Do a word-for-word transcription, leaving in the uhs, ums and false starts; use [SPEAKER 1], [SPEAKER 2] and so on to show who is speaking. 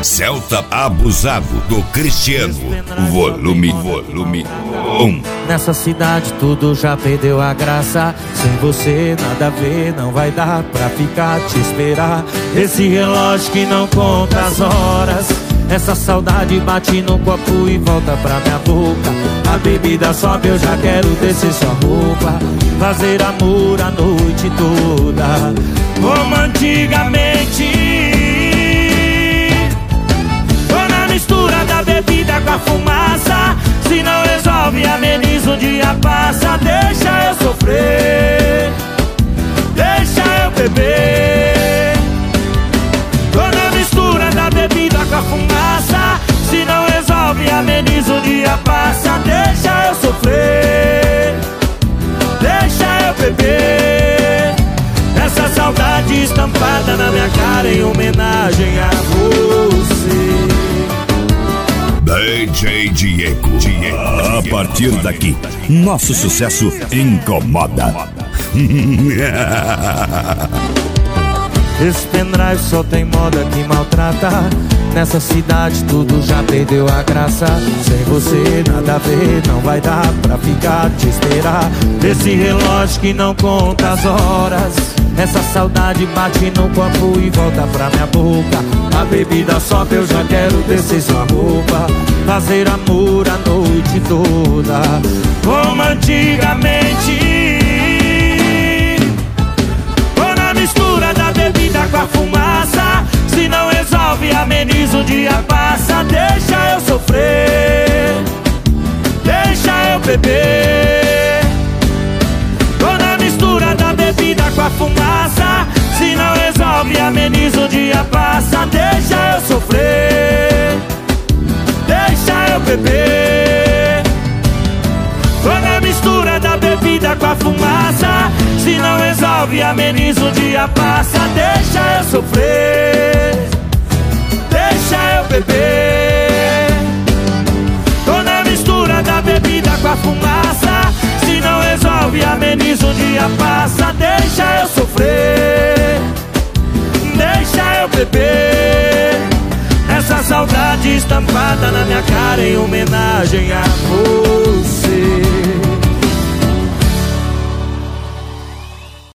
[SPEAKER 1] Celta Abusado do Cristiano. Volume, volume um.
[SPEAKER 2] Nessa cidade tudo já perdeu a graça. Sem você nada a ver, não vai dar pra ficar te esperar. Esse relógio que não conta as horas, essa saudade bate no copo e volta pra minha boca. A bebida sobe, eu já quero descer sua roupa, fazer amor a noite toda, como antigamente. Tô na mistura da bebida com a fumaça. Se não resolve, ameniza, o dia passa. Deixa eu sofrer, deixa eu beber. Tô na mistura da bebida com a fumaça. Se não resolve, ameniza, o dia passa. Deixa eu sofrer, deixa eu beber. Essa saudade estampada na minha cara em homenagem a você.
[SPEAKER 1] D J Diego.
[SPEAKER 3] A partir daqui, nosso sucesso incomoda.
[SPEAKER 2] Esse pendrive só tem moda que maltrata. Nessa cidade tudo já perdeu a graça. Sem você nada a ver, não vai dar pra ficar te esperar. Esse relógio que não conta as horas, essa saudade bate no copo e volta pra minha boca. A bebida sobe, eu já quero descer sua roupa, fazer amor a noite toda, como antigamente. Tô na mistura da bebida com a fumaça. Se não resolve, ameniza, o dia passa. Deixa eu sofrer, deixa eu beber. Tô na mistura da bebida com a fumaça. Se não resolve, ameniza, o dia passa. Deixa eu sofrer, deixa eu beber. Tô na mistura da bebida com a fumaça. Se não resolve, ameniza, o dia passa. Deixa eu sofrer, deixa eu beber. Tô na mistura da bebida com a fumaça. Se não resolve, ameniza, o dia passa. Deixa eu sofrer, deixa eu beber. Essa saudade estampada na minha cara em homenagem a você.